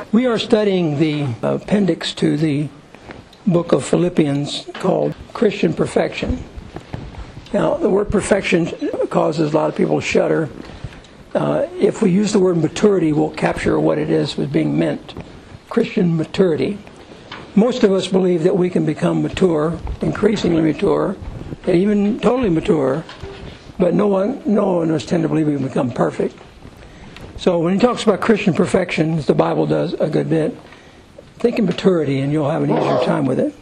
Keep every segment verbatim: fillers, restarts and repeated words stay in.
We are studying the appendix to the book of Philippians called Christian Perfection. Now, the word perfection causes a lot of people to shudder. Uh, if we use the word maturity, we'll capture what it is was being meant. Christian maturity. Most of us believe that we can become mature, increasingly mature, and even totally mature, but no one, no one has tend to believe we can become perfect. So when he talks about Christian perfection, as the Bible does a good bit, think of maturity and you'll have an easier time with it.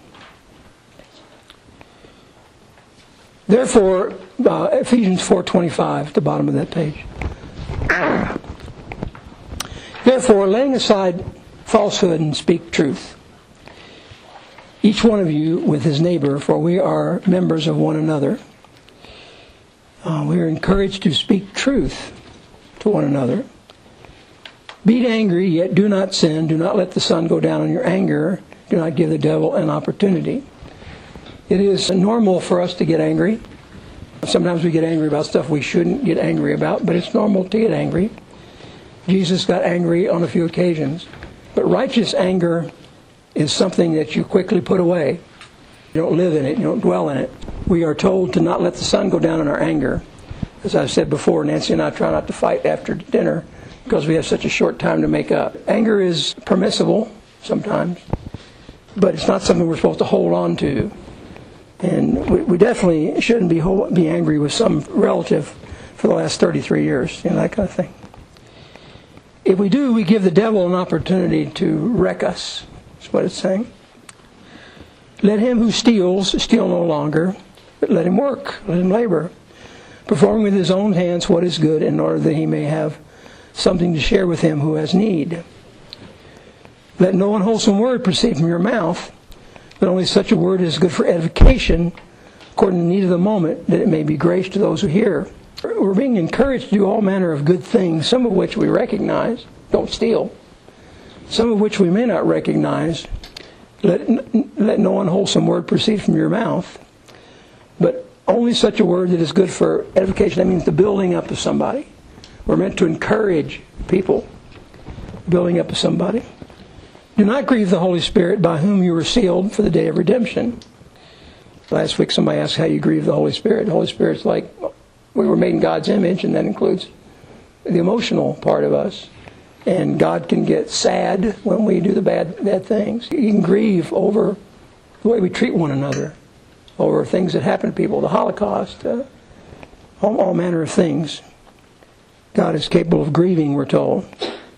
Therefore, uh, Ephesians four twenty-five, at the bottom of that page. Therefore, laying aside falsehood and speak truth, each one of you with his neighbor, for we are members of one another. Uh, we are encouraged to speak truth to one another. Be angry, yet do not sin. Do not let the sun go down on your anger. Do not give the devil an opportunity. It is normal for us to get angry. Sometimes we get angry about stuff we shouldn't get angry about, but it's normal to get angry. Jesus got angry on a few occasions. But righteous anger is something that you quickly put away. You don't live in it. You don't dwell in it. We are told to not let the sun go down on our anger. As I've said before, Nancy and I try not to fight after dinner because we have such a short time to make up. Anger is permissible sometimes, but it's not something we're supposed to hold on to. And we, we definitely shouldn't be hold, be angry with some relative for the last thirty-three years, you know, that kind of thing. If we do, we give the devil an opportunity to wreck us. That's what it's saying. Let him who steals steal no longer, but let him work, let him labor, performing with his own hands what is good, in order that he may have something to share with him who has need. Let no unwholesome word proceed from your mouth, but only such a word as good for edification, according to the need of the moment, that it may be grace to those who hear. We're being encouraged to do all manner of good things, some of which we recognize. Don't steal. Some of which we may not recognize. Let, let no unwholesome word proceed from your mouth, but only such a word that is good for edification. That means the building up of somebody. We're meant to encourage people, building up of somebody. Do not grieve the Holy Spirit, by whom you were sealed for the day of redemption. Last week somebody asked how you grieve the Holy Spirit. The Holy Spirit's like, we were made in God's image, and that includes the emotional part of us. And God can get sad when we do the bad bad things. He can grieve over the way we treat one another, over things that happen to people, the Holocaust, uh, all, all manner of things. God is capable of grieving, we're told.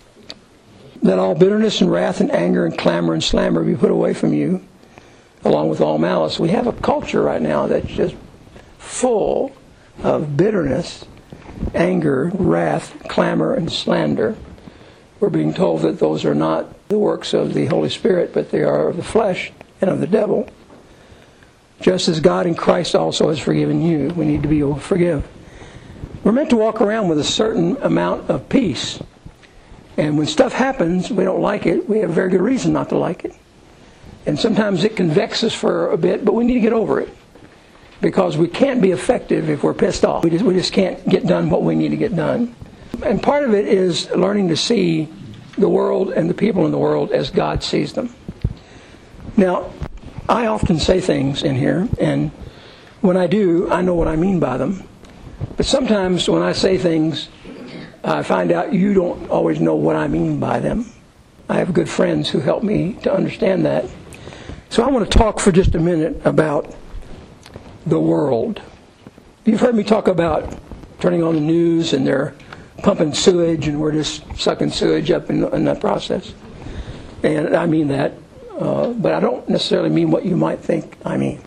Let all bitterness and wrath and anger and clamor and slander be put away from you, along with all malice. We have a culture right now that's just full of bitterness, anger, wrath, clamor, and slander. We're being told that those are not the works of the Holy Spirit, but they are of the flesh and of the devil. Just as God in Christ also has forgiven you, we need to be able to forgive. We're meant to walk around with a certain amount of peace. And when stuff happens, we don't like it, we have a very good reason not to like it. And sometimes it can vex us for a bit, but we need to get over it. Because we can't be effective if we're pissed off. We just, we just can't get done what we need to get done. And part of it is learning to see the world and the people in the world as God sees them. Now, I often say things in here, and when I do, I know what I mean by them. But sometimes when I say things, I find out you don't always know what I mean by them. I have good friends who help me to understand that. So I want to talk for just a minute about the world. You've heard me talk about turning on the news and they're pumping sewage and we're just sucking sewage up in, in that process. And I mean that, uh, but I don't necessarily mean what you might think I mean.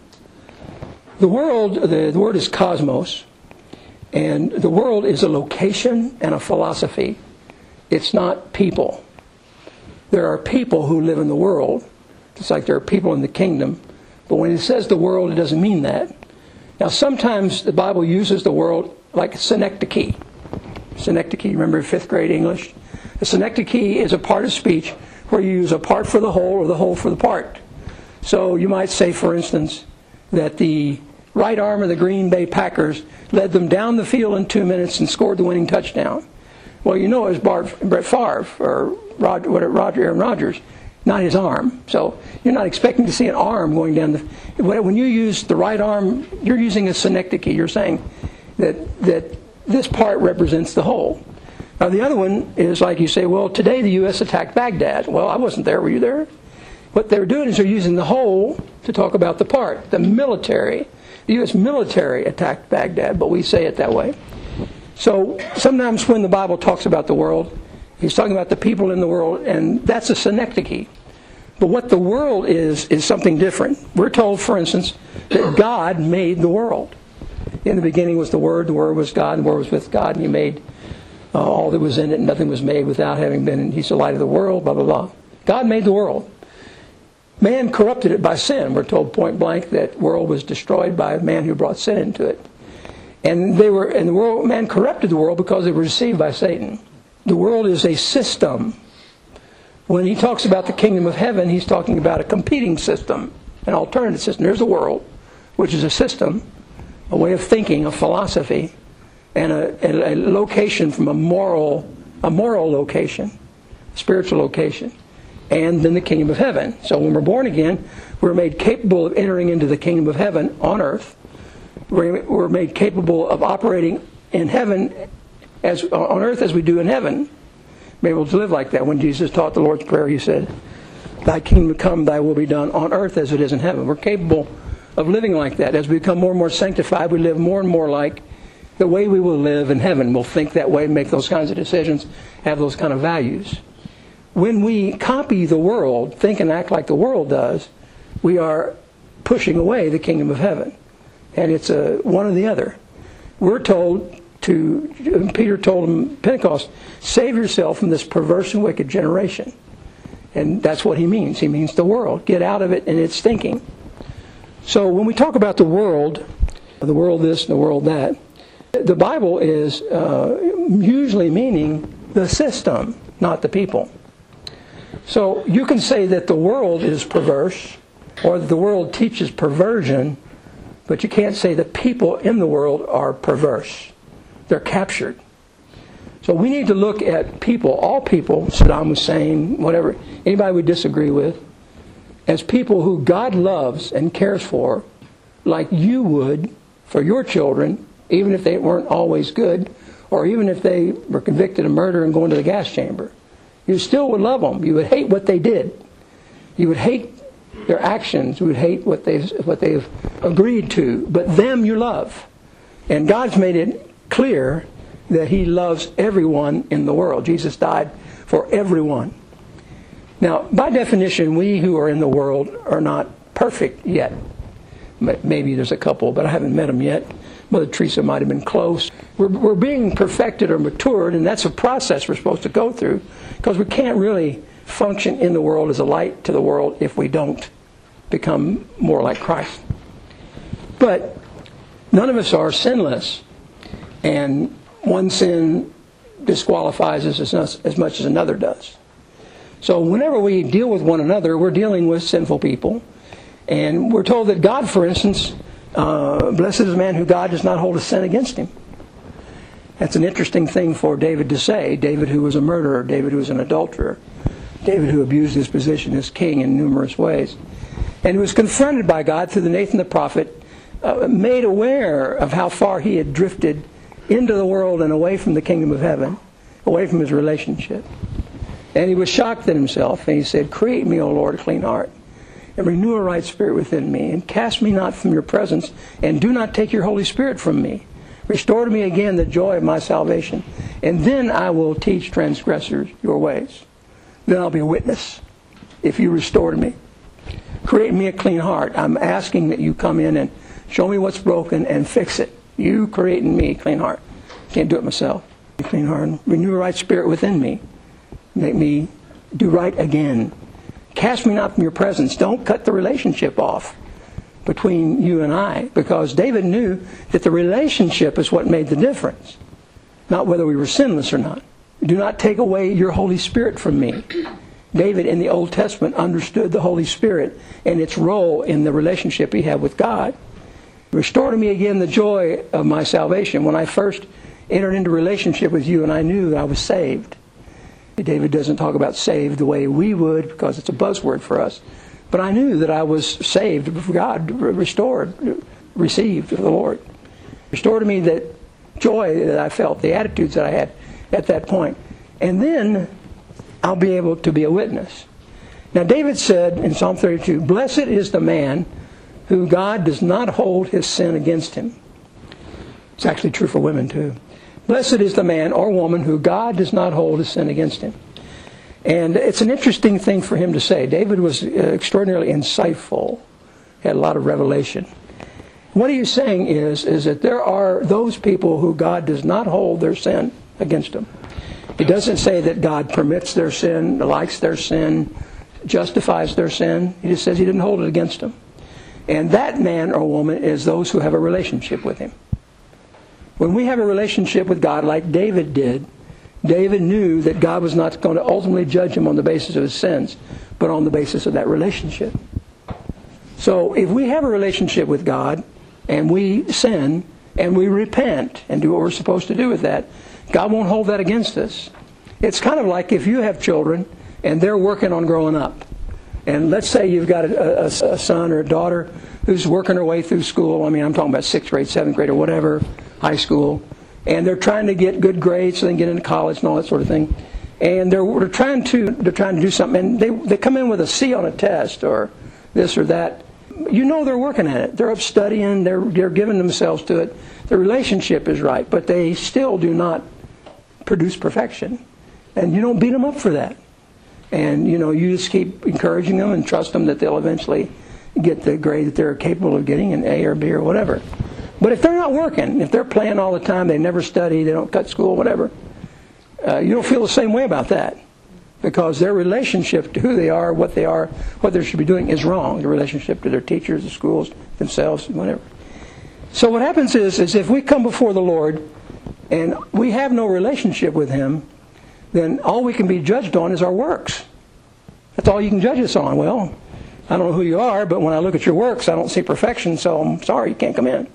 The world, the, the word is cosmos, and the world is a location and a philosophy. It's not people. There are people who live in the world, just like there are people in the kingdom. But when it says the world, it doesn't mean that. Now, sometimes the Bible uses the world like synecdoche. Synecdoche, remember fifth grade English? A synecdoche is a part of speech where you use a part for the whole or the whole for the part. So you might say, for instance, that the right arm of the Green Bay Packers led them down the field in two minutes and scored the winning touchdown. Well, you know it was Bart, Brett Favre, or Roger, what Roger Aaron Rodgers, not his arm. So you're not expecting to see an arm going down the. When you use the right arm, you're using a synecdoche. You're saying that that this part represents the whole. Now the other one is like you say, well, today the U S attacked Baghdad. Well, I wasn't there. Were you there? What they're doing is they're using the whole to talk about the part. The military, the U S military attacked Baghdad, but we say it that way. So sometimes when the Bible talks about the world, he's talking about the people in the world, and that's a synecdoche. But what the world is, is something different. We're told, for instance, that God made the world. In the beginning was the Word, the Word was God, and the Word was with God, and He made uh, all that was in it, and nothing was made without having been, and He's the light of the world, blah, blah, blah. God made the world. Man corrupted it by sin. We're told point blank that world was destroyed by a man who brought sin into it. And they were, and the world, man corrupted the world because they were deceived by Satan. The world is a system. When he talks about the kingdom of heaven, he's talking about a competing system, an alternative system. There's the world, which is a system, a way of thinking, a philosophy, and a, a, a location from a moral, a moral location, a spiritual location, and then the kingdom of heaven. So when we're born again, we're made capable of entering into the kingdom of heaven on earth. We're, we're made capable of operating in heaven as on earth as we do in heaven. Be able to live like that. When Jesus taught the Lord's Prayer, He said, "Thy kingdom come, Thy will be done on earth as it is in heaven." We're capable of living like that. As we become more and more sanctified, we live more and more like the way we will live in heaven. We'll think that way, make those kinds of decisions, have those kind of values. When we copy the world, think and act like the world does, we are pushing away the kingdom of heaven. And it's a one or the other. We're told to, Peter told them, Pentecost, save yourself from this perverse and wicked generation. And that's what he means. He means the world. Get out of it and its thinking. So when we talk about the world, the world this and the world that, the Bible is uh, usually meaning the system, not the people. So you can say that the world is perverse, or that the world teaches perversion, but you can't say the people in the world are perverse. They're captured. So we need to look at people, all people, Saddam Hussein, whatever, anybody we disagree with, as people who God loves and cares for, like you would for your children, even if they weren't always good, or even if they were convicted of murder and going to the gas chamber. You still would love them. You would hate what they did. You would hate their actions. You would hate what they've, what they've agreed to. But them you love. And God's made it clear that He loves everyone in the world. Jesus died for everyone. Now, by definition, we who are in the world are not perfect yet. Maybe there's a couple, but I haven't met them yet. Mother Teresa might have been close. We're, we're being perfected or matured, and that's a process we're supposed to go through, because we can't really function in the world as a light to the world if we don't become more like Christ. But none of us are sinless, and one sin disqualifies us as, as much as another does. So whenever we deal with one another, we're dealing with sinful people. And we're told that God, for instance, uh, blessed is the man who God does not hold a sin against him. That's an interesting thing for David to say. David who was a murderer, David who was an adulterer, David who abused his position as king in numerous ways. And he was confronted by God through the Nathan the prophet, uh, made aware of how far he had drifted into the world and away from the kingdom of heaven, away from his relationship. And he was shocked at himself, and he said, "Create me, O Lord, a clean heart, and renew a right spirit within me, and cast me not from your presence, and do not take your Holy Spirit from me. Restore to me again the joy of my salvation, and then I will teach transgressors your ways. Then I'll be a witness if you restore to me. Create me a clean heart." I'm asking that you come in and show me what's broken and fix it. You create in me a clean heart. Can't do it myself. A clean heart. Renew a right spirit within me. Make me do right again. Cast me not from your presence. Don't cut the relationship off between you and I, because David knew that the relationship is what made the difference, not whether we were sinless or not. Do not take away your Holy Spirit from me. David in the Old Testament understood the Holy Spirit and its role in the relationship he had with God. Restore to me again the joy of my salvation. When I first entered into relationship with you and I knew that I was saved, David doesn't talk about saved the way we would because it's a buzzword for us. But I knew that I was saved of God, restored, received of the Lord. Restored to me that joy that I felt, the attitudes that I had at that point. And then I'll be able to be a witness. Now David said in Psalm thirty-two, "Blessed is the man who God does not hold his sin against him." It's actually true for women too. Blessed is the man or woman who God does not hold his sin against him. And it's an interesting thing for him to say. David was extraordinarily insightful. He had a lot of revelation. What he is saying is, is that there are those people who God does not hold their sin against them. He doesn't say that God permits their sin, likes their sin, justifies their sin. He just says he didn't hold it against them. And that man or woman is those who have a relationship with him. When we have a relationship with God like David did, David knew that God was not going to ultimately judge him on the basis of his sins, but on the basis of that relationship. So if we have a relationship with God, and we sin, and we repent, and do what we're supposed to do with that, God won't hold that against us. It's kind of like if you have children, and they're working on growing up. And let's say you've got a, a, a son or a daughter who's working her way through school. I mean, I'm talking about sixth grade, seventh grade, or whatever, high school. And they're trying to get good grades so they can get into college and all that sort of thing. And they're, they're trying to they're trying to do something, and they they come in with a C on a test or this or that. You know they're working at it. They're up studying. They're they're giving themselves to it. The relationship is right, but they still do not produce perfection. And you don't beat them up for that. And you know you just keep encouraging them and trust them that they'll eventually get the grade that they're capable of getting, an A or B or whatever. But if they're not working, if they're playing all the time, they never study, they don't cut school, whatever, uh, you don't feel the same way about that. Because their relationship to who they are, what they are, what they should be doing is wrong. The relationship to their teachers, the schools, themselves, whatever. So what happens is, is if we come before the Lord and we have no relationship with Him, then all we can be judged on is our works. That's all you can judge us on. Well, I don't know who you are, but when I look at your works, I don't see perfection, so I'm sorry, you can't come in.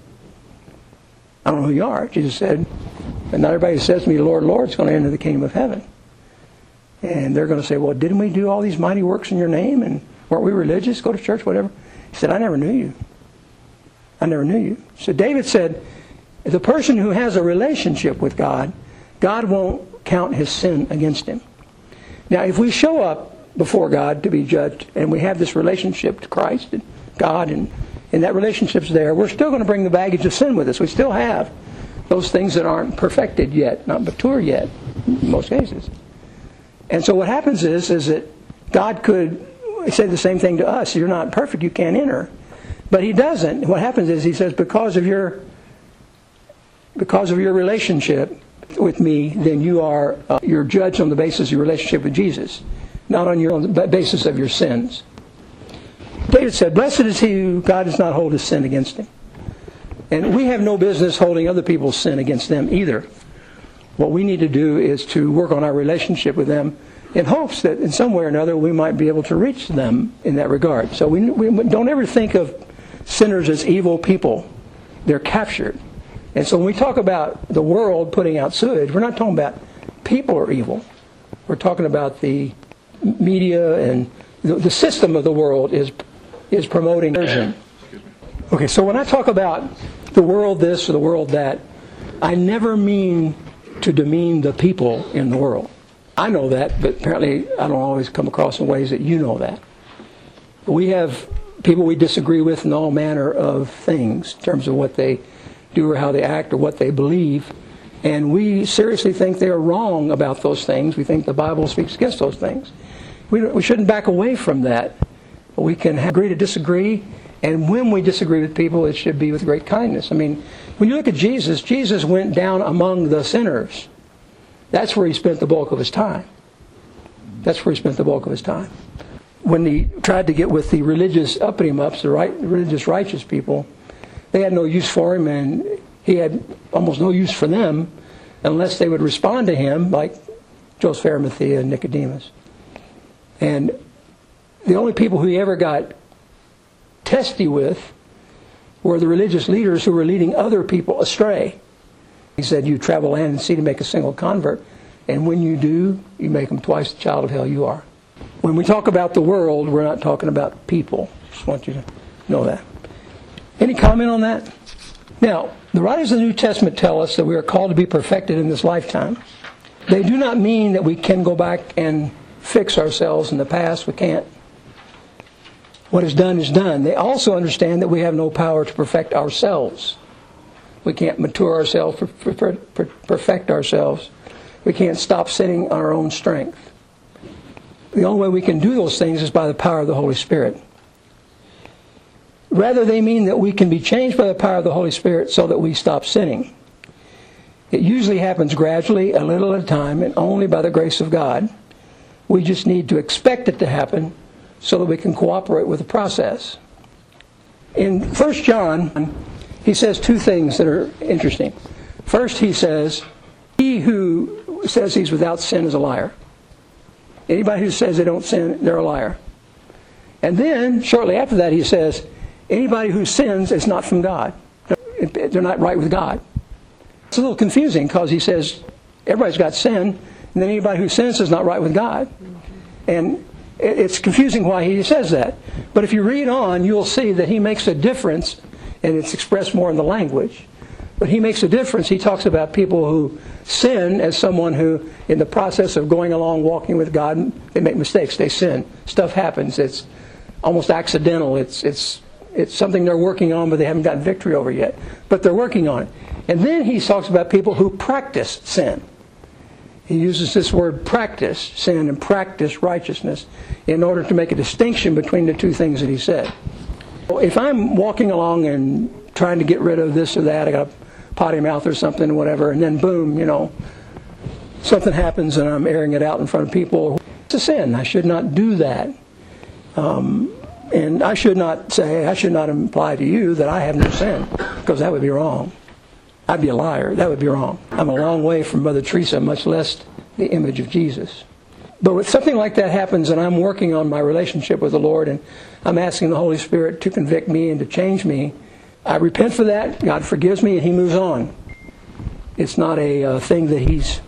I don't know who you are. Jesus said, and not everybody who says to me, Lord, Lord, is going to enter the kingdom of heaven. And they're going to say, well, didn't we do all these mighty works in your name? And weren't we religious? Go to church, whatever. He said, I never knew you. I never knew you. So David said, the person who has a relationship with God, God won't count his sin against him. Now, if we show up before God to be judged, and we have this relationship to Christ and God, and, and that relationship's there, we're still going to bring the baggage of sin with us. We still have those things that aren't perfected yet, not mature yet, in most cases. And so what happens is, is that God could say the same thing to us. You're not perfect, you can't enter. But He doesn't. What happens is He says, because of your because of your relationship with me, then you are uh, you're judged on the basis of your relationship with Jesus, not on your on the basis of your sins. David said, blessed is he who God does not hold his sin against him. And we have no business holding other people's sin against them either. What we need to do is to work on our relationship with them in hopes that in some way or another we might be able to reach them in that regard. So we, we don't ever think of sinners as evil people. They're captured. And so when we talk about the world putting out sewage, we're not talking about people are evil. We're talking about the media and the, the system of the world is is promoting version. Okay, so when I talk about the world this or the world that, I never mean to demean the people in the world. I know that, but apparently I don't always come across in ways that you know that. We have people we disagree with in all manner of things in terms of what they do or how they act or what they believe. And we seriously think they're wrong about those things. We think the Bible speaks against those things. We, we shouldn't back away from that. We can agree to disagree, and when we disagree with people, it should be with great kindness. I mean, when you look at Jesus, Jesus went down among the sinners. That's where He spent the bulk of His time. That's where He spent the bulk of His time. When He tried to get with the religious uppity-mups, the right, religious righteous people, they had no use for Him, and He had almost no use for them unless they would respond to Him, like Joseph of Arimathea and Nicodemus. And the only people who He ever got testy with were the religious leaders who were leading other people astray. He said, you travel land and sea to make a single convert. And when you do, you make them twice the child of hell you are. When we talk about the world, we're not talking about people. Just want you to know that. Any comment on that? Now, the writers of the New Testament tell us that we are called to be perfected in this lifetime. They do not mean that we can go back and fix ourselves in the past. We can't. What is done is done. They also understand that we have no power to perfect ourselves. We can't mature ourselves, perfect ourselves. We can't stop sinning on our own strength. The only way we can do those things is by the power of the Holy Spirit. Rather, they mean that we can be changed by the power of the Holy Spirit so that we stop sinning. It usually happens gradually, a little at a time, and only by the grace of God. We just need to expect it to happen so that we can cooperate with the process. In First John, he says two things that are interesting. First, he says, he who says he's without sin is a liar. Anybody who says they don't sin, they're a liar. And then, shortly after that, he says, anybody who sins is not from God. They're not right with God. It's a little confusing because he says everybody's got sin, and then anybody who sins is not right with God. And it's confusing why he says that. But if you read on, you'll see that he makes a difference, and it's expressed more in the language. But he makes a difference. He talks about people who sin as someone who, in the process of going along, walking with God, they make mistakes. They sin. Stuff happens. It's almost accidental. It's it's it's something they're working on, but they haven't gotten victory over yet. But they're working on it. And then he talks about people who practice sin. He uses this word practice, sin, and practice righteousness in order to make a distinction between the two things that he said. If I'm walking along and trying to get rid of this or that, I got a potty mouth or something, whatever, and then boom, you know, something happens and I'm airing it out in front of people. It's a sin. I should not do that. Um, and I should not say, I should not imply to you that I have no sin, because that would be wrong. I'd be a liar. That would be wrong. I'm a long way from Mother Teresa, much less the image of Jesus. But when something like that happens and I'm working on my relationship with the Lord and I'm asking the Holy Spirit to convict me and to change me, I repent for that, God forgives me, and He moves on. It's not a uh, thing that He's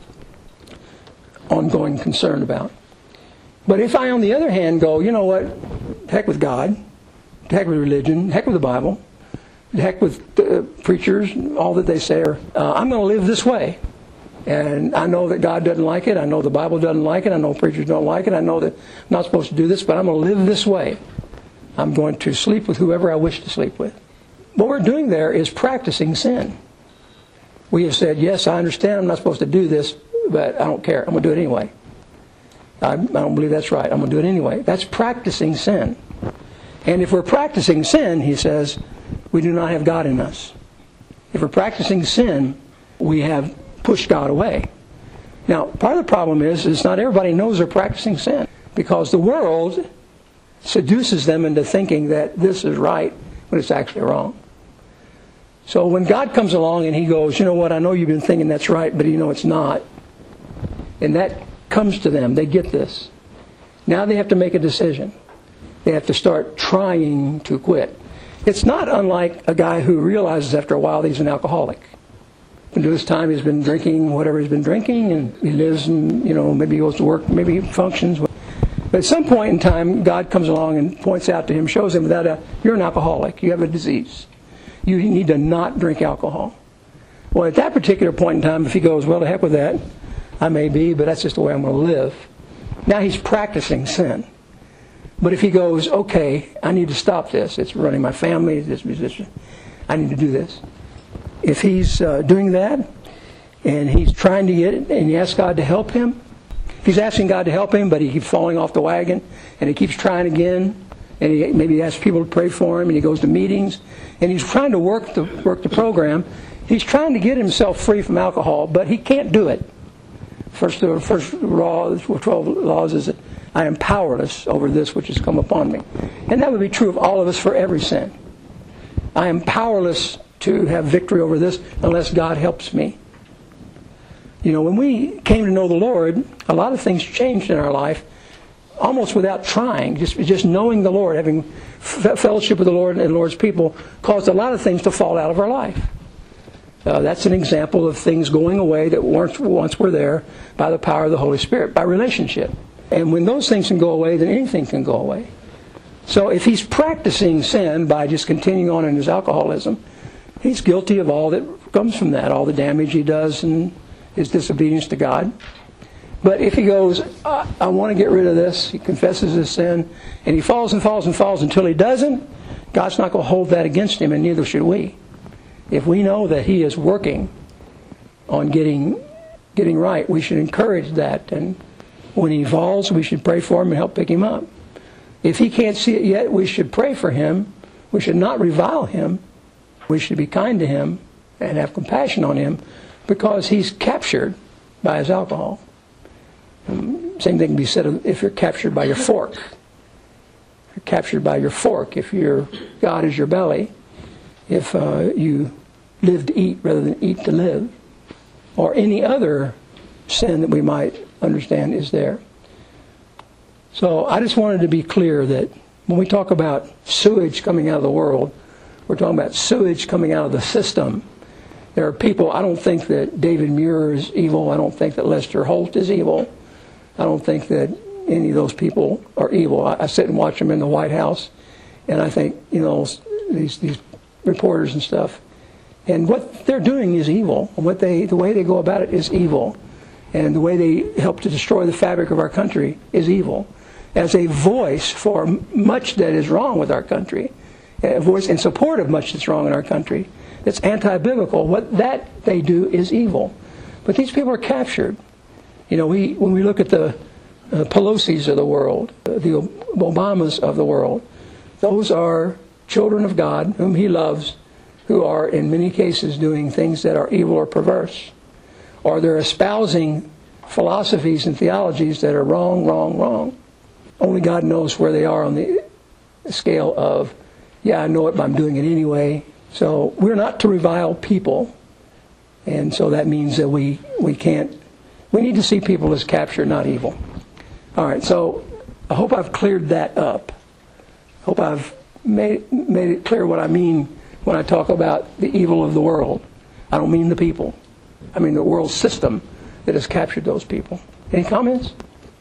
ongoing concerned about. But if I, on the other hand, go, you know what, heck with God, heck with religion, heck with the Bible, heck with uh, preachers, all that they say, are, uh, I'm going to live this way. And I know that God doesn't like it. I know the Bible doesn't like it. I know preachers don't like it. I know that I'm not supposed to do this, but I'm going to live this way. I'm going to sleep with whoever I wish to sleep with. What we're doing there is practicing sin. We have said, yes, I understand I'm not supposed to do this, but I don't care. I'm going to do it anyway. I, I don't believe that's right. I'm going to do it anyway. That's practicing sin. And if we're practicing sin, he says, we do not have God in us. If we're practicing sin, we have pushed God away. Now, part of the problem is, is not everybody knows they're practicing sin, because the world seduces them into thinking that this is right when it's actually wrong. So when God comes along and He goes, you know what, I know you've been thinking that's right, but you know it's not. And that comes to them. They get this. Now they have to make a decision. They have to start trying to quit. It's not unlike a guy who realizes after a while that he's an alcoholic. Into his time he's been drinking whatever he's been drinking, and he lives and, you know, maybe he goes to work, maybe he functions. But at some point in time, God comes along and points out to him, shows him that uh, you're an alcoholic, you have a disease. You need to not drink alcohol. Well, at that particular point in time, if he goes, well, to heck with that, I may be, but that's just the way I'm going to live. Now he's practicing sin. But if he goes, okay, I need to stop this. It's running my family, this musician. I need to do this. If he's uh, doing that, and he's trying to get it, and he asks God to help him, if he's asking God to help him, but he keeps falling off the wagon, and he keeps trying again, and he maybe asks people to pray for him, and he goes to meetings, and he's trying to work the work the program. He's trying to get himself free from alcohol, but he can't do it. First, the first law, twelve laws, is that I am powerless over this which has come upon me. And that would be true of all of us for every sin. I am powerless to have victory over this unless God helps me. You know, when we came to know the Lord, a lot of things changed in our life almost without trying. Just, just knowing the Lord, having f- fellowship with the Lord and the Lord's people, caused a lot of things to fall out of our life. Uh, that's an example of things going away that weren't, once were there by the power of the Holy Spirit, by relationship. And when those things can go away, then anything can go away. So if he's practicing sin by just continuing on in his alcoholism, he's guilty of all that comes from that, all the damage he does and his disobedience to God. But if he goes, I, I want to get rid of this, he confesses his sin, and he falls and falls and falls until he doesn't, God's not going to hold that against him, and neither should we. If we know that he is working on getting getting right, we should encourage that. And when he falls, we should pray for him and help pick him up. If he can't see it yet, we should pray for him. We should not revile him. We should be kind to him and have compassion on him because he's captured by his alcohol. Um, same thing can be said if you're captured by your fork. If you're captured by your fork, if your God is your belly, if uh, you live to eat rather than eat to live, or any other sin that we might understand is there. So I just wanted to be clear that when we talk about sewage coming out of the world, we're talking about sewage coming out of the system. There are people, I don't think that David Muir is evil. I don't think that Lester Holt is evil. I don't think that any of those people are evil. I, I sit and watch them in the White House, and I think, you know, these these reporters and stuff, and what they're doing is evil. What they, the way they go about it is evil, and the way they help to destroy the fabric of our country is evil. As a voice for much that is wrong with our country, a voice in support of much that's wrong in our country, that's anti-biblical, what that they do is evil. But these people are captured. You know, we when we look at the uh, Pelosi's of the world, uh, the Obamas of the world, those are children of God whom he loves, who are in many cases doing things that are evil or perverse. Or they're espousing philosophies and theologies that are wrong, wrong, wrong. Only God knows where they are on the scale of, yeah, I know it, but I'm doing it anyway. So we're not to revile people. And so that means that we, we can't, we need to see people as captured, not evil. All right, so I hope I've cleared that up. I hope I've made, made it clear what I mean when I talk about the evil of the world. I don't mean the people. I mean the world system that has captured those people. Any comments?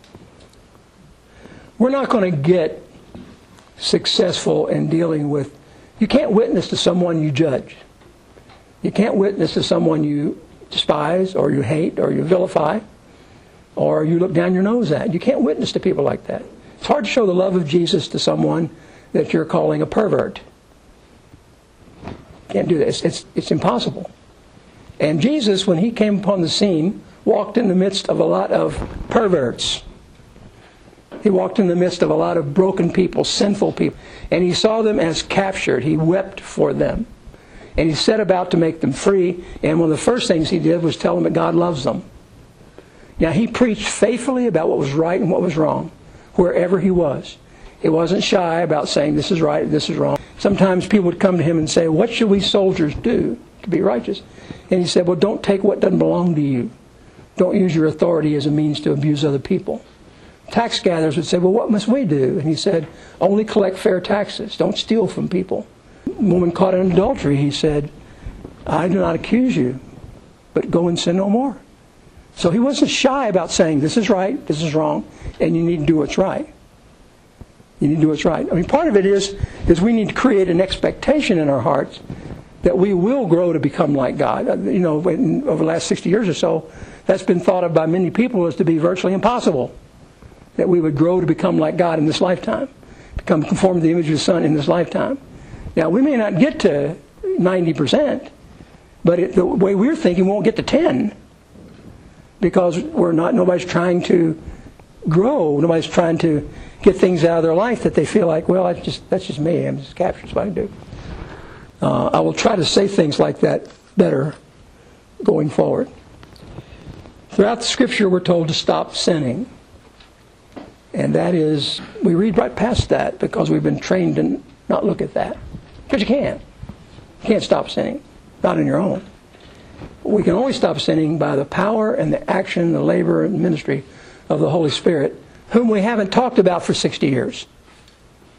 We're not going to get successful in dealing with, you can't witness to someone you judge. You can't witness to someone you despise or you hate or you vilify or you look down your nose at. You can't witness to people like that. It's hard to show the love of Jesus to someone that you're calling a pervert. Can't do this. It's, it's impossible. And Jesus, when he came upon the scene, walked in the midst of a lot of perverts. He walked in the midst of a lot of broken people, sinful people. And he saw them as captured. He wept for them. And he set about to make them free. And one of the first things he did was tell them that God loves them. Now, he preached faithfully about what was right and what was wrong, wherever he was. He wasn't shy about saying this is right, this is wrong. Sometimes people would come to him and say, what should we soldiers do to be righteous? And he said, well, don't take what doesn't belong to you. Don't use your authority as a means to abuse other people. Tax gatherers would say, well, what must we do? And he said, only collect fair taxes. Don't steal from people. A woman caught in adultery, he said, I do not accuse you, but go and sin no more. So he wasn't shy about saying, this is right, this is wrong, and you need to do what's right. You need to do what's right. I mean, part of it is, is we need to create an expectation in our hearts that we will grow to become like God. You know, in, over the last sixty years or so, that's been thought of by many people as to be virtually impossible. That we would grow to become like God in this lifetime. Become conformed to the image of the Son in this lifetime. Now, we may not get to ninety percent, but it, the way we're thinking, we won't get to ten. Because we're not, nobody's trying to grow. Nobody's trying to get things out of their life that they feel like, well, that's just, that's just me. I'm just captured. That's what I do. Uh, I will try to say things like that better going forward. Throughout the Scripture, we're told to stop sinning. And that is, we read right past that because we've been trained to not look at that. Because you can't. You can't stop sinning. Not on your own. We can only stop sinning by the power and the action, the labor and ministry of the Holy Spirit, whom we haven't talked about for sixty years.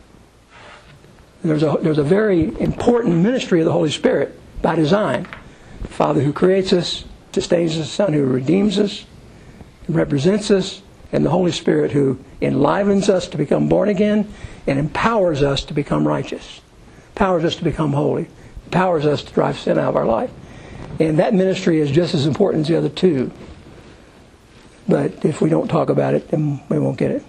There's a, there's a very important ministry of the Holy Spirit by design. The Father who creates us, sustains us, the Son who redeems us, represents us, and the Holy Spirit who enlivens us to become born again and empowers us to become righteous, empowers us to become holy, empowers us to drive sin out of our life. And that ministry is just as important as the other two. But if we don't talk about it, then we won't get it.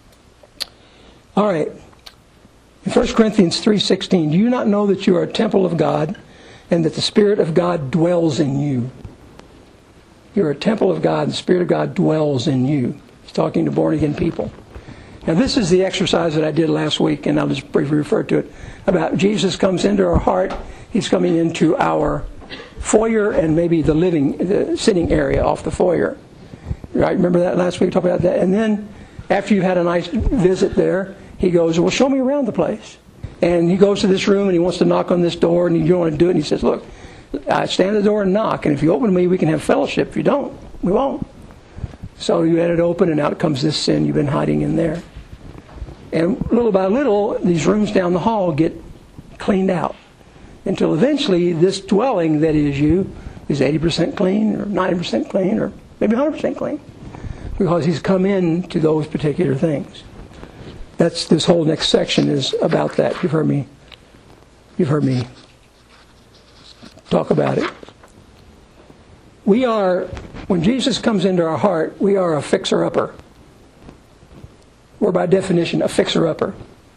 All right. In First Corinthians three sixteen, do you not know that you are a temple of God and that the Spirit of God dwells in you? You're a temple of God and the Spirit of God dwells in you. He's talking to born-again people. Now this is the exercise that I did last week, and I'll just briefly refer to it, about Jesus comes into our heart. He's coming into our foyer and maybe the living, the sitting area off the foyer. Right? Remember that last week? We talked about that. And then after you've had a nice visit there, he goes, well, show me around the place. And he goes to this room and he wants to knock on this door and you don't want to do it. And he says, look, I stand at the door and knock. And if you open to me, we can have fellowship. If you don't, we won't. So you let it open and out comes this sin you've been hiding in there. And little by little, these rooms down the hall get cleaned out. Until eventually this dwelling that is you is eighty percent clean or ninety percent clean or maybe one hundred percent clean. Because he's come in to those particular things. That's this whole next section is about that. You've heard me you've heard me talk about it. We are, when Jesus comes into our heart, we are a fixer-upper. We're by definition a fixer-upper.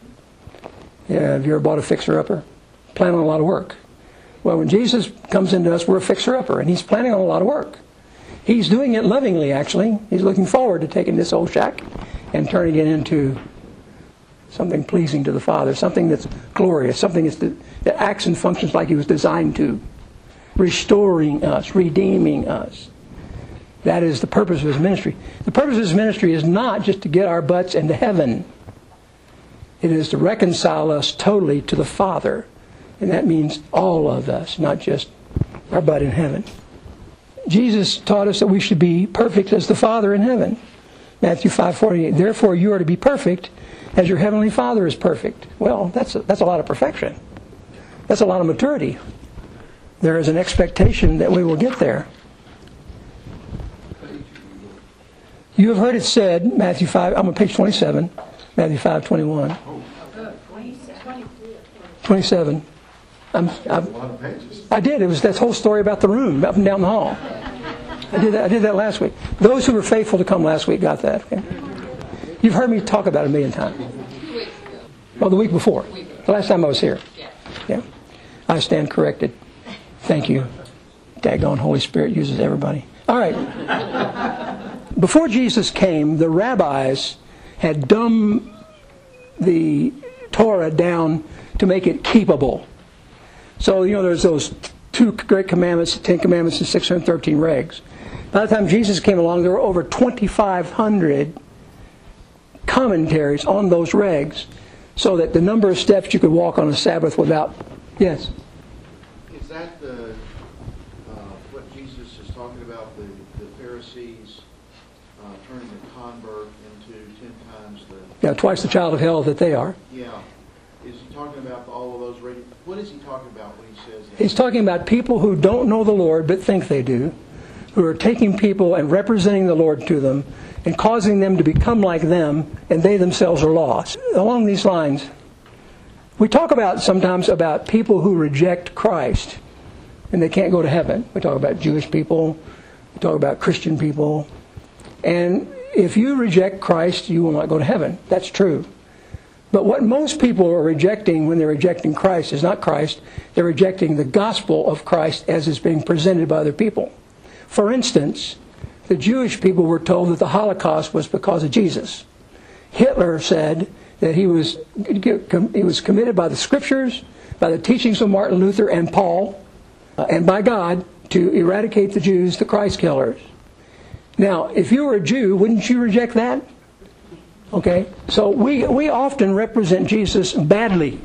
Yeah, have you ever bought a fixer-upper? Plan on a lot of work. Well, when Jesus comes into us, we're a fixer-upper, and he's planning on a lot of work. He's doing it lovingly, actually. He's looking forward to taking this old shack and turning it into something pleasing to the Father, something that's glorious, something that's the, that acts and functions like he was designed to, restoring us, redeeming us. That is the purpose of his ministry. The purpose of his ministry is not just to get our butts into heaven. It is to reconcile us totally to the Father. And that means all of us, not just our butt in heaven. Jesus taught us that we should be perfect as the Father in heaven. Matthew five forty-eight. Therefore you are to be perfect as your heavenly Father is perfect. Well, that's a, that's a lot of perfection. That's a lot of maturity. There is an expectation that we will get there. You have heard it said, Matthew five, I'm on page twenty-seven, Matthew five twenty-one. twenty-seven. I'm, I'm, I did. It was that whole story about the room up and down the hall. I did that, I did that last week. Those who were faithful to come last week got that. Okay? You've heard me talk about it a million times. Well, the week before. The last time I was here. Yeah. I stand corrected. Thank you. Daggone Holy Spirit uses everybody. All right. Before Jesus came, the rabbis had dumbed the Torah down to make it keepable. So, you know, there's those two great commandments, the Ten Commandments and six hundred thirteen regs. By the time Jesus came along, there were over twenty-five hundred commentaries on those regs, so that the number of steps you could walk on a Sabbath without... Yes? Is that the uh, what Jesus is talking about, the, the Pharisees uh, turning the convert into ten times the... Yeah, twice the child of hell that they are. Yeah. Is he talking about all of those ready? What is he talking about when he says that? He's talking about people who don't know the Lord but think they do, who are taking people and representing the Lord to them and causing them to become like them, and they themselves are lost. Along these lines, we talk about sometimes about people who reject Christ and they can't go to heaven. We talk about Jewish people, we talk about Christian people, and if you reject Christ, you will not go to heaven. That's true. But what most people are rejecting when they're rejecting Christ is not Christ. They're rejecting the gospel of Christ as it's being presented by other people. For instance, the Jewish people were told that the Holocaust was because of Jesus. Hitler said that he was he was committed by the Scriptures, by the teachings of Martin Luther and Paul, uh, and by God to eradicate the Jews, the Christ killers. Now, if you were a Jew, wouldn't you reject that? Okay, so we we often represent Jesus badly.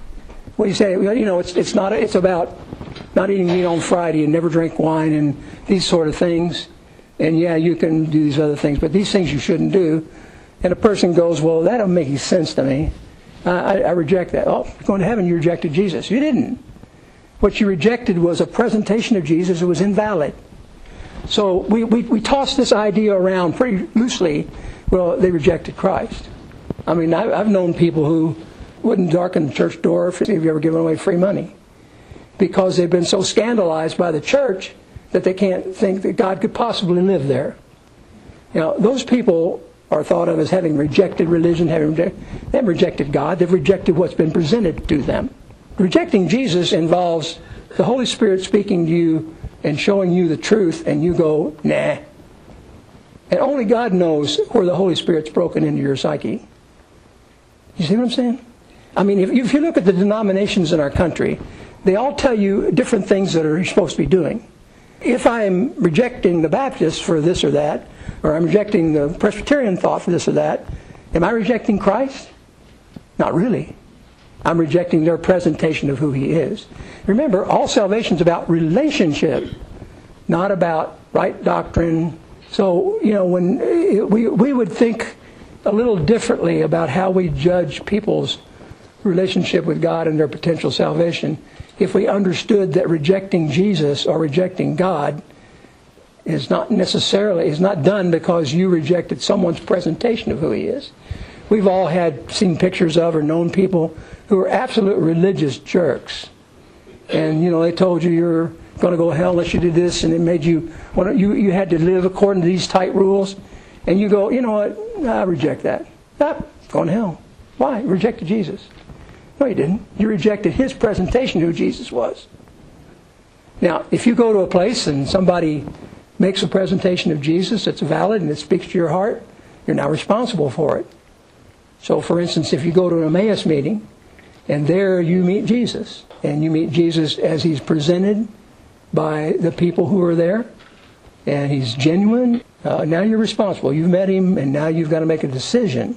We say, you know, it's it's not it's about not eating meat on Friday and never drink wine and these sort of things. And yeah, you can do these other things, but these things you shouldn't do. And a person goes, well, that doesn't make any sense to me. I, I, I reject that. Oh, going to heaven, you rejected Jesus. You didn't. What you rejected was a presentation of Jesus that was invalid. So we, we, we toss this idea around pretty loosely. Well, they rejected Christ. I mean, I, I've known people who wouldn't darken the church door if you've ever given away free money, because they've been so scandalized by the church that they can't think that God could possibly live there. Now, those people are thought of as having rejected religion, having rejected, they haven't rejected God, they've rejected what's been presented to them. Rejecting Jesus involves the Holy Spirit speaking to you and showing you the truth, and you go, nah. And only God knows where the Holy Spirit's broken into your psyche. You see what I'm saying? I mean, if you, if you look at the denominations in our country, they all tell you different things that are you're supposed to be doing. If I'm rejecting the Baptists for this or that, or I'm rejecting the Presbyterian thought for this or that, am I rejecting Christ? Not really. I'm rejecting their presentation of who He is. Remember, all salvation is about relationship, not about right doctrine. So, you know, when we we would think a little differently about how we judge people's relationship with God and their potential salvation if we understood that rejecting Jesus or rejecting God is not necessarily, is not done because you rejected someone's presentation of who He is. We've all had seen pictures of or known people who are absolute religious jerks. And, you know, they told you you're going to go to hell unless you did this, and it made you, well, you, you had to live according to these tight rules. And you go, you know what, I reject that. Ah, going to hell. Why? You rejected Jesus. No, you didn't. You rejected His presentation of who Jesus was. Now, if you go to a place and somebody makes a presentation of Jesus that's valid and it speaks to your heart, you're now responsible for it. So, for instance, if you go to an Emmaus meeting and there you meet Jesus, and you meet Jesus as He's presented by the people who are there, and He's genuine, uh, now you're responsible. You've met Him, and now you've got to make a decision.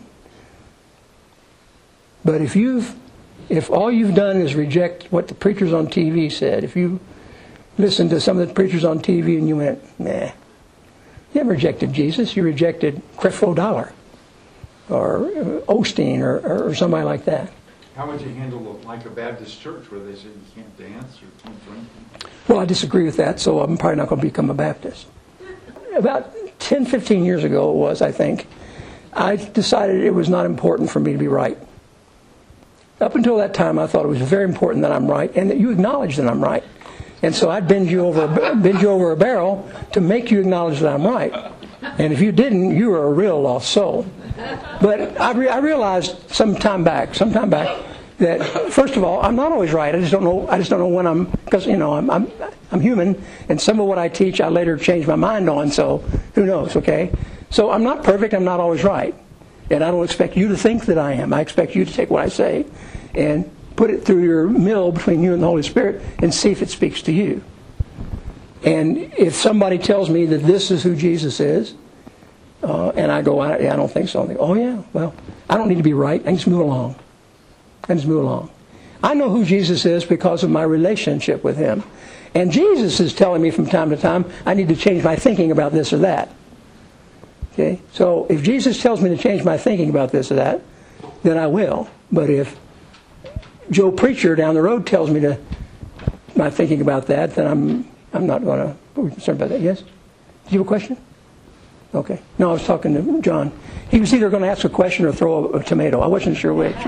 But if you've If all you've done is reject what the preachers on T V said, if you listened to some of the preachers on T V and you went, nah, you haven't rejected Jesus, you rejected Creflo Dollar or Osteen or, or, or somebody like that. How would you handle like a Baptist church where they say you can't dance or can't drink? Well, I disagree with that, so I'm probably not going to become a Baptist. About ten, fifteen years ago it was, I think, I decided it was not important for me to be right. Up until that time, I thought it was very important that I'm right and that you acknowledge that I'm right. And so I'd bend you over, bend you over a barrel to make you acknowledge that I'm right. And if you didn't, you were a real lost soul. But I, re- I realized some time back, some time back, that first of all, I'm not always right. I just don't know. I just don't know when I'm, because you know, I'm, I'm, I'm human, and some of what I teach, I later change my mind on. So who knows? Okay. So I'm not perfect. I'm not always right. And I don't expect you to think that I am. I expect you to take what I say and put it through your mill between you and the Holy Spirit and see if it speaks to you. And if somebody tells me that this is who Jesus is, uh, and I go, I, yeah, I don't think so. I think, oh yeah, well, I don't need to be right. I can just move along. I can just move along. I know who Jesus is because of my relationship with Him. And Jesus is telling me from time to time, I need to change my thinking about this or that. Okay, so if Jesus tells me to change my thinking about this or that, then I will. But if Joe Preacher down the road tells me to my thinking about that, then I'm I'm not going to be concerned about that. Yes? Did you have a question? Okay. No, I was talking to John. He was either going to ask a question or throw a, a tomato. I wasn't sure which.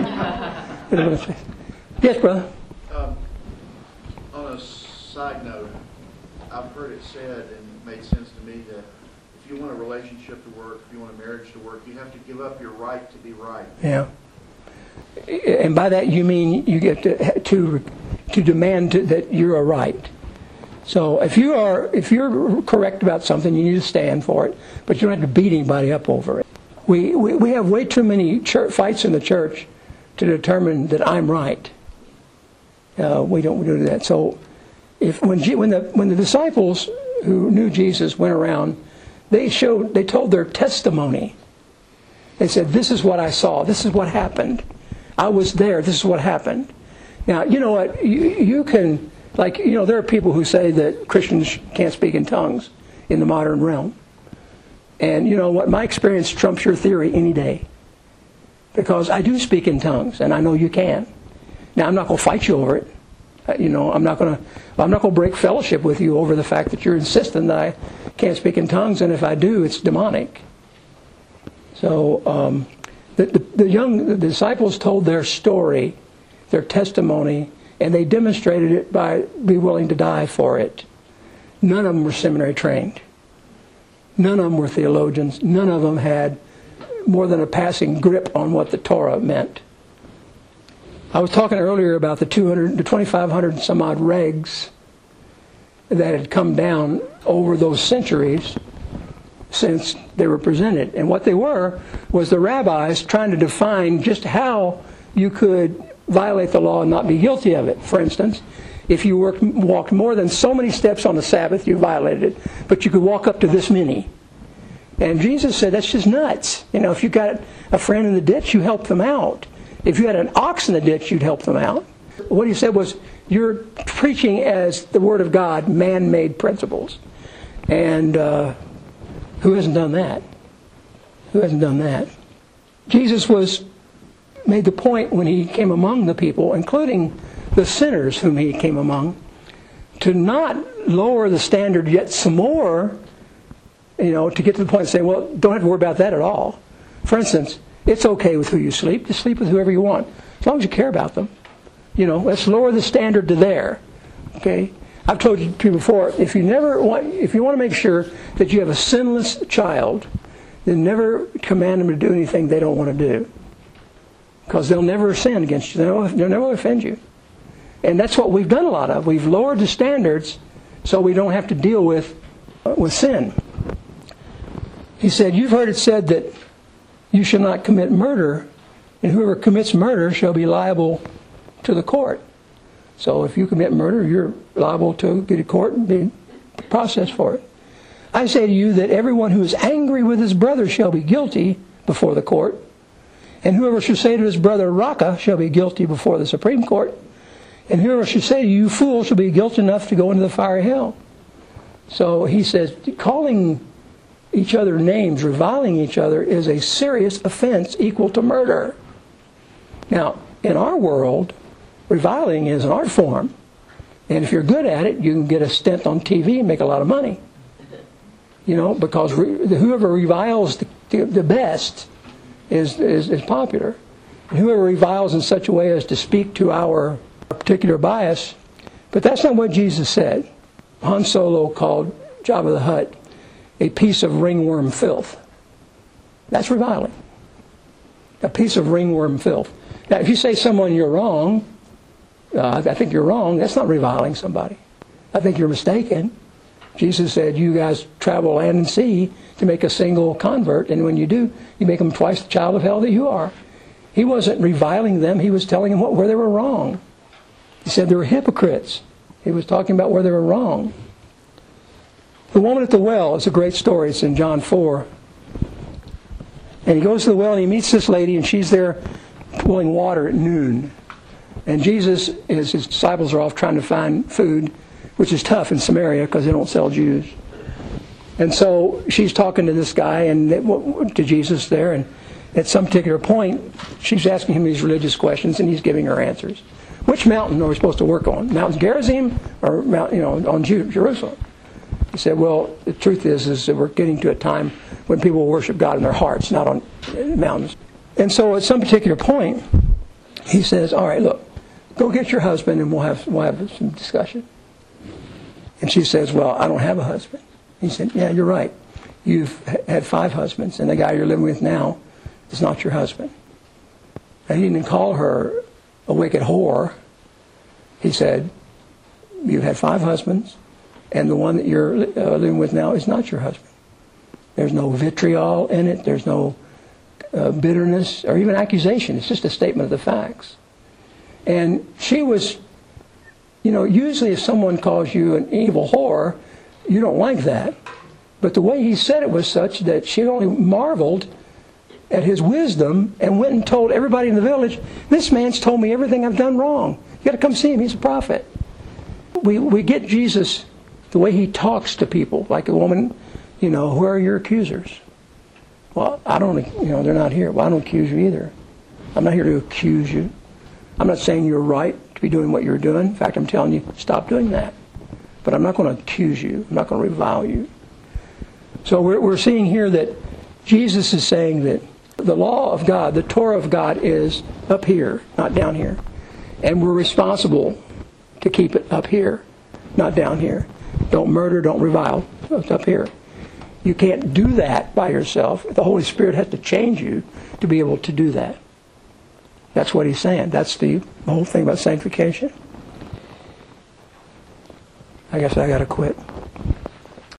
Yes, brother. Um, on a side note, I've heard it said, and it made sense to me, that if you want a relationship to work, if you want a marriage to work, you have to give up your right to be right. Yeah. And by that you mean you get to to, to demand to, that you're right. So if you are if you're correct about something, you need to stand for it, but you don't have to beat anybody up over it. We we, we have way too many church, fights in the church to determine that I'm right. Uh, we don't do that. So if when G, when the when the disciples who knew Jesus went around, they showed they told their testimony. They said, "This is what I saw. This is what happened. I was there. This is what happened." Now, you know what? You, you can, like, you know, there are people who say that Christians can't speak in tongues in the modern realm. And you know what? My experience trumps your theory any day. Because I do speak in tongues, and I know you can. Now, I'm not going to fight you over it. Uh, You know, I'm not going to I'm not going to break fellowship with you over the fact that you're insisting that I can't speak in tongues, and if I do, it's demonic. So um, the, the, the young the disciples told their story, their testimony, and they demonstrated it by being willing to die for it. None of them were seminary trained. None of them were theologians. None of them had more than a passing grip on what the Torah meant. I was talking earlier about the two hundred, the twenty-five hundred and some odd regs that had come down over those centuries since they were presented. And what they were was the rabbis trying to define just how you could violate the law and not be guilty of it. For instance, if you worked, walked more than so many steps on the Sabbath, you violated it. But you could walk up to this many. And Jesus said, that's just nuts. You know, if you got a friend in the ditch, you help them out. If you had an ox in the ditch, you'd help them out. What he said was, you're preaching as the Word of God, man-made principles. And uh, who hasn't done that? Who hasn't done that? Jesus was made the point when he came among the people, including the sinners whom he came among, to not lower the standard yet some more, you know, to get to the point of saying, well, don't have to worry about that at all. For instance, it's okay with who you sleep. Just sleep with whoever you want, as long as you care about them. You know, let's lower the standard to there. Okay? I've told you before, if you never want, if you want to make sure that you have a sinless child, then never command them to do anything they don't want to do, because they'll never sin against you. They'll, they'll never offend you. And that's what we've done a lot of. We've lowered the standards so we don't have to deal with uh, with sin. He said, you've heard it said that you shall not commit murder, and whoever commits murder shall be liable to the court. So if you commit murder, you're liable to go to court and be processed for it. I say to you that everyone who is angry with his brother shall be guilty before the court, and whoever shall say to his brother, Raca, shall be guilty before the Supreme Court, and whoever shall say to you, you fool, shall be guilty enough to go into the fiery hell. So he says, calling each other names, reviling each other, is a serious offense equal to murder. Now, in our world, reviling is an art form. And if you're good at it, you can get a stint on T V and make a lot of money. You know, because re- whoever reviles the, the, the best is, is, is popular. And whoever reviles in such a way as to speak to our particular bias. But that's not what Jesus said. Han Solo called Jabba the Hutt a piece of ringworm filth. That's reviling. A piece of ringworm filth. Now, if you say someone you're wrong, uh, I think you're wrong, that's not reviling somebody. I think you're mistaken. Jesus said, you guys travel land and sea to make a single convert, and when you do, you make them twice the child of hell that you are. He wasn't reviling them, he was telling them what, where they were wrong. He said they were hypocrites. He was talking about where they were wrong. The woman at the well is a great story. It's in John four. And he goes to the well and he meets this lady, and she's there pulling water at noon. And Jesus and his disciples are off trying to find food, which is tough in Samaria because they don't sell Jews. And so she's talking to this guy and to Jesus there, and at some particular point, she's asking him these religious questions, and he's giving her answers. Which mountain are we supposed to work on? Mount Gerizim or Mount, you know, on Jerusalem? He said, well, the truth is, is that we're getting to a time when people worship God in their hearts, not on mountains. And so at some particular point, he says, all right, look, go get your husband and we'll have, we'll have some discussion. And she says, well, I don't have a husband. He said, yeah, you're right. You've had five husbands, and the guy you're living with now is not your husband. And he didn't call her a wicked whore. He said, you've had five husbands, and the one that you're uh, living with now is not your husband. There's no vitriol in it. There's no uh, bitterness or even accusation. It's just a statement of the facts. And she was, you know, usually if someone calls you an evil whore, you don't like that. But the way he said it was such that she only marveled at his wisdom and went and told everybody in the village, this man's told me everything I've done wrong. You got to come see him. He's a prophet. We we get Jesus the way he talks to people, like a woman, you know, where are your accusers? Well, I don't, you know, they're not here. Well, I don't accuse you either. I'm not here to accuse you. I'm not saying you're right to be doing what you're doing. In fact, I'm telling you, stop doing that. But I'm not going to accuse you. I'm not going to revile you. So we're, we're seeing here that Jesus is saying that the law of God, the Torah of God, is up here, not down here. And we're responsible to keep it up here, not down here. Don't murder, don't revile. It's up here. You can't do that by yourself. The Holy Spirit has to change you to be able to do that. That's what he's saying. That's the whole thing about sanctification. I guess I got to quit.